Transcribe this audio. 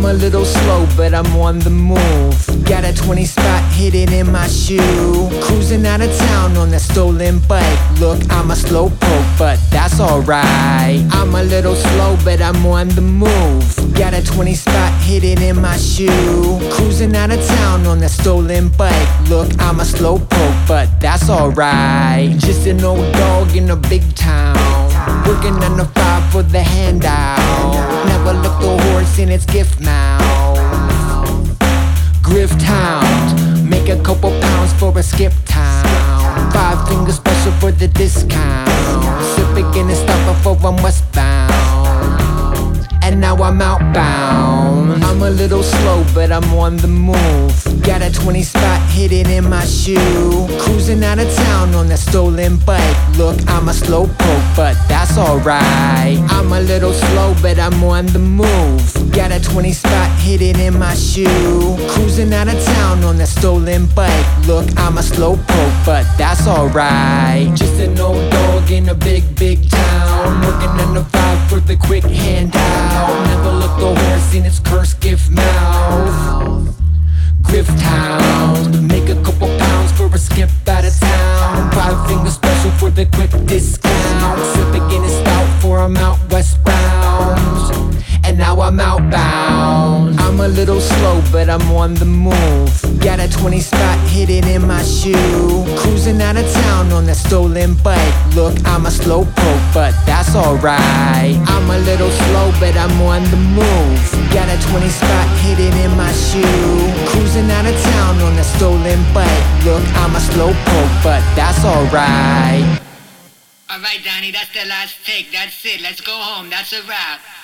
I'm a little slow, but I'm on the move. Got a 20 spot hidden in my shoe. Cruising out of town on that stolen bike. Look, I'm a slow poke, but that's alright. I'm a little slow, but I'm on the move. Got a 20 spot hidden in my shoe. Cruising out of town on that stolen bike. Look, I'm a slow poke, but that's alright. Just an old dog in a big town, working on the 5 for the handout. Never look the horse in its gift mouth. Grift Hound, make a couple pounds for a skip town. 5 finger special for the discount. Sipping in and stop before I'm westbound. And now I'm outbound. I'm a little slow, but I'm on the move. Got a 20 spot hidden in my shoe. Cruising out of town on that stolen bike. Look, I'm a slow poke, but that's alright. I'm a little slow, but I'm on the move. Got a 20 spot hidden in my shoe. Cruising out of town on that stolen bike. Look, I'm a slow poke, but that's alright. Just an old dog in a big, big town, working on the 5 for the quick handout. Never look the horse in its cursed gift mouth. Grift Hound, make a couple pounds for a skip out of town. 5 finger special for the quick discount. Sipping in and stout for I'm out westbound. And now I'm outbound. I'm a little slow, but I'm on the move. Got a 20 spot hidden in my shoe. Cruising out of town on that stolen bike. Look, I'm a slow poke, but that's alright. I'm a little slow, but I'm on the move. Got a 20 spot hidden in my shoe. Cruising out of town on that stolen bike. Look, I'm a slow poke, but that's alright. Alright, Donnie, that's the last take. That's it. Let's go home. That's a wrap.